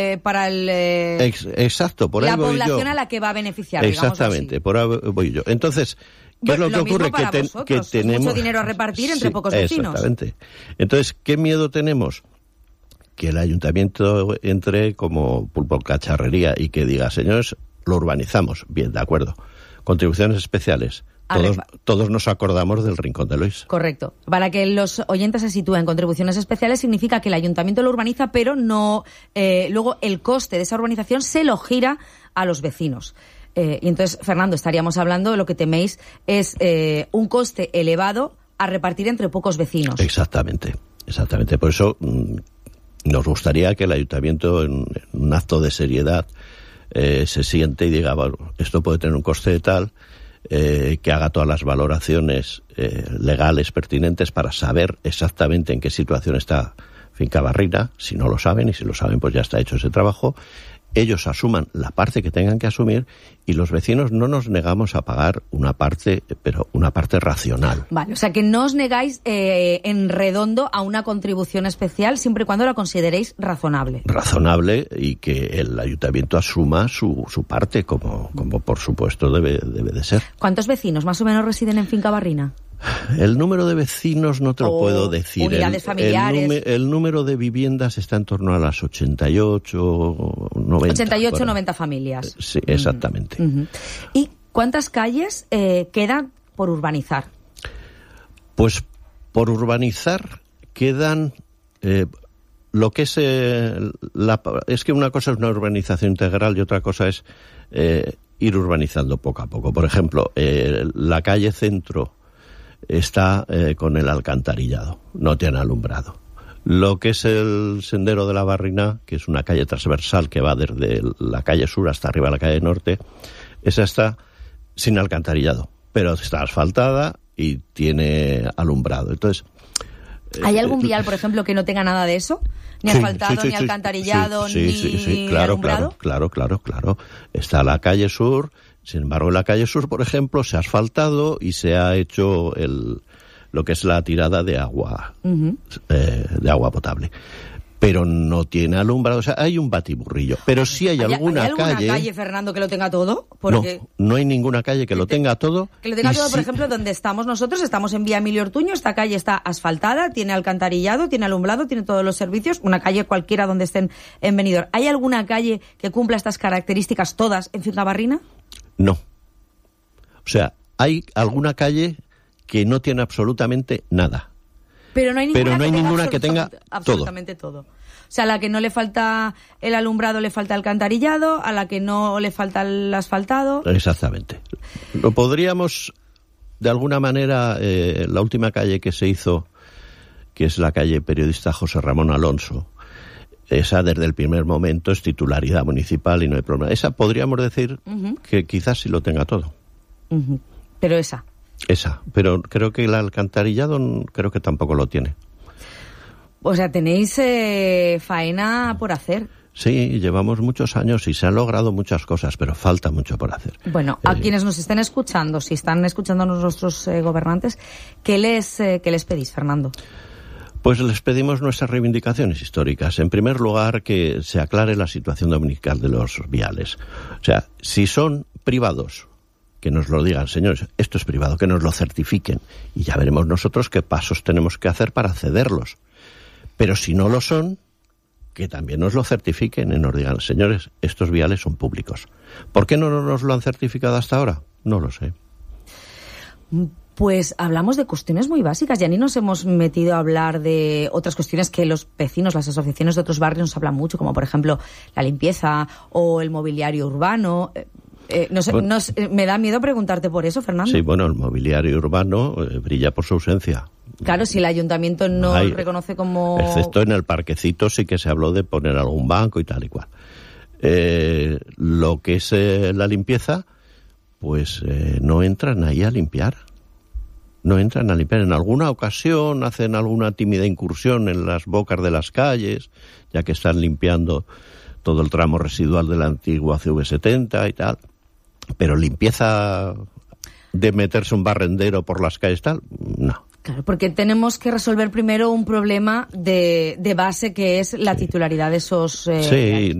para el exacto, por ahí la voy población yo. A la que va a beneficiar. Exactamente, por ahí voy yo. Entonces, ¿qué es lo que ocurre? Que tenemos mucho dinero a repartir entre pocos vecinos. Exactamente. Entonces, ¿qué miedo tenemos? Que el ayuntamiento entre como pulpo cacharrería y que diga, señores, lo urbanizamos. Bien, de acuerdo. Contribuciones especiales. Todos nos acordamos del Rincón de Lois. Correcto. Para que los oyentes se sitúen, contribuciones especiales significa que el ayuntamiento lo urbaniza, pero no luego el coste de esa urbanización se lo gira a los vecinos. Y entonces, Fernando, estaríamos hablando de lo que teméis es un coste elevado a repartir entre pocos vecinos. Exactamente. Por eso nos gustaría que el ayuntamiento, en un acto de seriedad, se siente y diga, bueno, esto puede tener un coste de tal, que haga todas las valoraciones legales pertinentes para saber exactamente en qué situación está Finca Barrina, si no lo saben, y si lo saben pues ya está hecho ese trabajo. Ellos asuman la parte que tengan que asumir y los vecinos no nos negamos a pagar una parte, pero una parte racional. Vale, o sea que no os negáis en redondo a una contribución especial siempre y cuando la consideréis razonable. Razonable y que el ayuntamiento asuma su parte, como por supuesto debe de ser. ¿Cuántos vecinos más o menos residen en Finca Barrina? El número de vecinos no te lo puedo decir. Unidades familiares. El número de viviendas está en torno a las 88, 90. 88, 90 familias. Sí, exactamente. Uh-huh. ¿Y cuántas calles quedan por urbanizar? Pues por urbanizar quedan lo que es es que una cosa es una urbanización integral y otra cosa es ir urbanizando poco a poco. Por ejemplo, la calle Centro está con el alcantarillado, no tiene alumbrado. Lo que es el Sendero de la Barrina, que es una calle transversal que va desde la calle sur hasta arriba a la calle norte, esa está sin alcantarillado, pero está asfaltada y tiene alumbrado. Entonces, ¿hay algún vial, por ejemplo, que no tenga nada de eso? Ni asfaltado, ni alcantarillado, ni alumbrado. Claro. Está la calle sur. Sin embargo, en la calle sur, por ejemplo, se ha asfaltado y se ha hecho lo que es la tirada de agua, de agua potable. Pero no tiene alumbrado, o sea, hay un batiburrillo. Pero sí hay alguna calle, Fernando, que lo tenga todo? Porque no hay ninguna calle que lo tenga todo. Que lo tenga todo, por ejemplo, donde estamos nosotros, estamos en Vía Emilio Ortuño, esta calle está asfaltada, tiene alcantarillado, tiene alumbrado, tiene todos los servicios, una calle cualquiera donde estén en Benidorm. ¿Hay alguna calle que cumpla estas características todas en Finca Barrina? No. O sea, hay alguna calle que no tiene absolutamente nada. Pero no hay ninguna que tenga absolutamente todo. O sea, a la que no le falta el alumbrado le falta el alcantarillado, a la que no le falta el asfaltado. Exactamente. Lo podríamos, de alguna manera, la última calle que se hizo, que es la calle Periodista José Ramón Alonso, esa desde el primer momento es titularidad municipal y no hay problema. Esa podríamos decir que quizás sí lo tenga todo. Pero esa, pero creo que el alcantarillado creo que tampoco lo tiene. O sea, tenéis faena por hacer. Sí, llevamos muchos años y se han logrado muchas cosas, pero falta mucho por hacer. Bueno, a quienes nos estén escuchando, si están escuchando a nuestros gobernantes, ¿qué les pedís, Fernando? Pues les pedimos nuestras reivindicaciones históricas. En primer lugar, que se aclare la situación dominical de los viales. O sea, si son privados, que nos lo digan, señores, esto es privado, que nos lo certifiquen. Y ya veremos nosotros qué pasos tenemos que hacer para cederlos. Pero si no lo son, que también nos lo certifiquen y nos digan, señores, estos viales son públicos. ¿Por qué no nos lo han certificado hasta ahora? No lo sé. Pues hablamos de cuestiones muy básicas, ya ni nos hemos metido a hablar de otras cuestiones que los vecinos, las asociaciones de otros barrios nos hablan mucho, como por ejemplo la limpieza o el mobiliario urbano. Me da miedo preguntarte por eso, Fernando. Sí, bueno, el mobiliario urbano brilla por su ausencia. Claro, si el ayuntamiento no lo reconoce como... Excepto en el parquecito sí que se habló de poner algún banco y tal y cual. Lo que es la limpieza, pues no entran ahí a limpiar. No entran a limpiar. En alguna ocasión hacen alguna tímida incursión en las bocas de las calles, ya que están limpiando todo el tramo residual de la antigua CV70 y tal. Pero limpieza de meterse un barrendero por las calles tal, no. Claro, porque tenemos que resolver primero un problema de base que es la titularidad de esos... Sí,